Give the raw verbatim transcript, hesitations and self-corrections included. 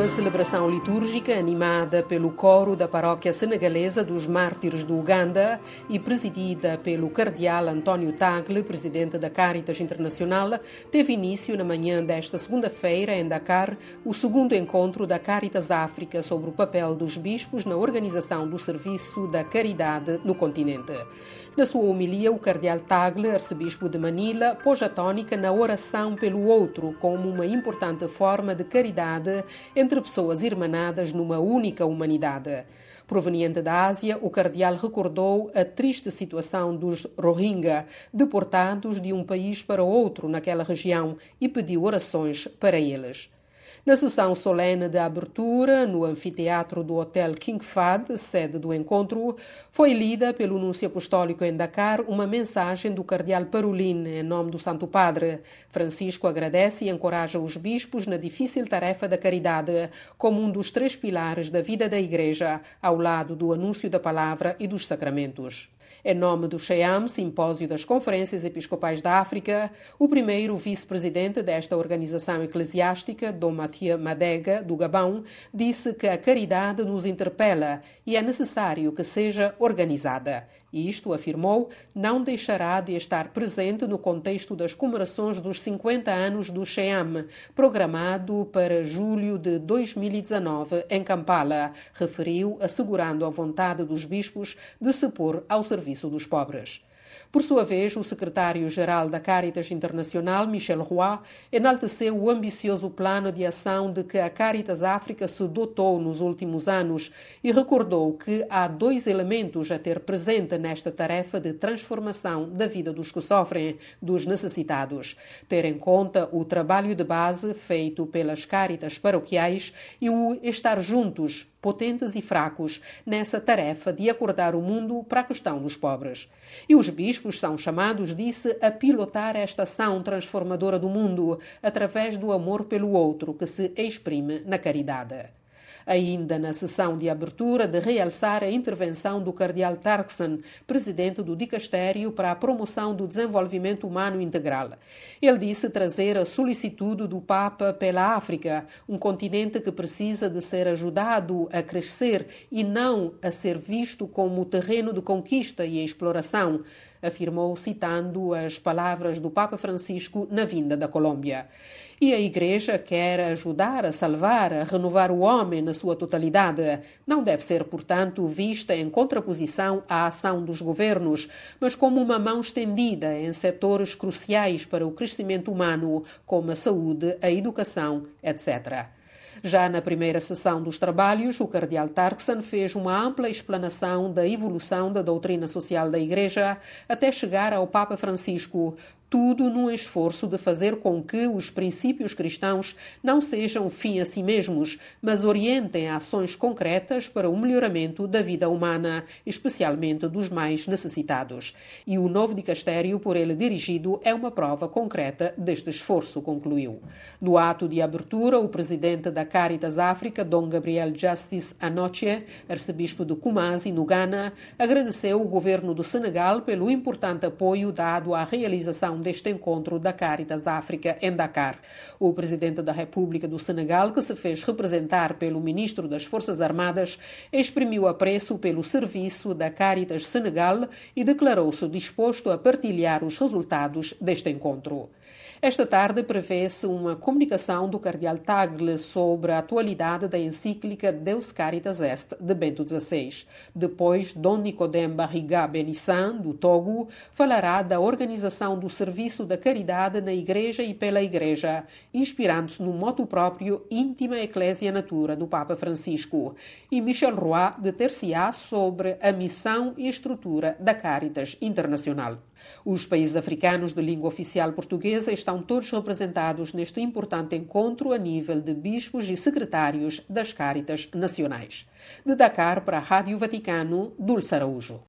celebração litúrgica animada pelo coro da paróquia senegalesa dos Mártires do Uganda e presidida pelo cardeal António Tagle, presidente da Caritas Internacional, teve início na manhã desta segunda-feira em Dakar o segundo encontro da Caritas África sobre o papel dos bispos na organização do serviço da caridade no continente. Na sua homilia, o cardeal Tagle, arcebispo de Manila, pôs a tónica na oração pelo outro como uma importante forma de caridade entre pessoas irmanadas numa única humanidade. Proveniente da Ásia, o cardeal recordou a triste situação dos Rohingya, deportados de um país para outro naquela região, e pediu orações para eles. Na sessão solene de abertura, no anfiteatro do Hotel King Fahd, sede do encontro, foi lida pelo Núncio Apostólico em Dakar uma mensagem do cardeal Parolin em nome do Santo Padre. Francisco agradece e encoraja os bispos na difícil tarefa da caridade, como um dos três pilares da vida da Igreja, ao lado do anúncio da palavra e dos sacramentos. Em nome do SHEAM, Simpósio das Conferências Episcopais da África, o primeiro vice-presidente desta organização eclesiástica, Dom Mathieu Madega, do Gabão, disse que a caridade nos interpela e é necessário que seja organizada. E isto, afirmou, não deixará de estar presente no contexto das comemorações dos cinquenta anos do SHEAM, programado para julho de dois mil e dezanove em Kampala, referiu, assegurando a vontade dos bispos de se pôr ao serviço dos pobres. Por sua vez, o secretário-geral da Caritas Internacional, Michel Roy, enalteceu o ambicioso plano de ação de que a Caritas África se dotou nos últimos anos e recordou que há dois elementos a ter presente nesta tarefa de transformação da vida dos que sofrem, dos necessitados. Ter em conta o trabalho de base feito pelas Caritas paroquiais e o estar juntos, potentes e fracos, nessa tarefa de acordar o mundo para a questão dos pobres. E os bispos são chamados, disse, a pilotar esta ação transformadora do mundo através do amor pelo outro que se exprime na caridade. Ainda na sessão de abertura, de realçar a intervenção do cardeal Tarkson, presidente do Dicastério para a Promoção do Desenvolvimento Humano Integral. Ele disse trazer a solicitude do Papa pela África, um continente que precisa de ser ajudado a crescer e não a ser visto como terreno de conquista e exploração, afirmou citando as palavras do Papa Francisco na vinda da Colômbia. E a Igreja quer ajudar a salvar, a renovar o homem na sua totalidade. Não deve ser, portanto, vista em contraposição à ação dos governos, mas como uma mão estendida em setores cruciais para o crescimento humano, como a saúde, a educação, etcétera. Já na primeira sessão dos trabalhos, o cardeal Tarkson fez uma ampla explanação da evolução da doutrina social da Igreja até chegar ao Papa Francisco, tudo num esforço de fazer com que os princípios cristãos não sejam fim a si mesmos, mas orientem ações concretas para o melhoramento da vida humana, especialmente dos mais necessitados. E o novo dicastério por ele dirigido é uma prova concreta deste esforço, concluiu. No ato de abertura, o presidente da Caritas África, Dom Gabriel Justice Anoche, arcebispo de Kumasi, no Ghana, agradeceu o governo do Senegal pelo importante apoio dado à realização deste encontro da Caritas África em Dakar. O presidente da República do Senegal, que se fez representar pelo ministro das Forças Armadas, exprimiu apreço pelo serviço da Caritas Senegal e declarou-se disposto a partilhar os resultados deste encontro. Esta tarde prevê-se uma comunicação do cardeal Tagle sobre a atualidade da encíclica Deus Caritas Est, de Bento dezasseis. Depois, Dom Nicodème Barriga Benissan, do Togo, falará da organização do serviço da caridade na Igreja e pela Igreja, inspirando-se no moto próprio Íntima Ecclesia Natura, do Papa Francisco. E Michel Roy deter-se-á sobre a missão e estrutura da Caritas Internacional. Os países africanos de língua oficial portuguesa estão todos representados neste importante encontro a nível de bispos e secretários das Caritas Nacionais. De Dakar para a Rádio Vaticano, Dulce Araújo.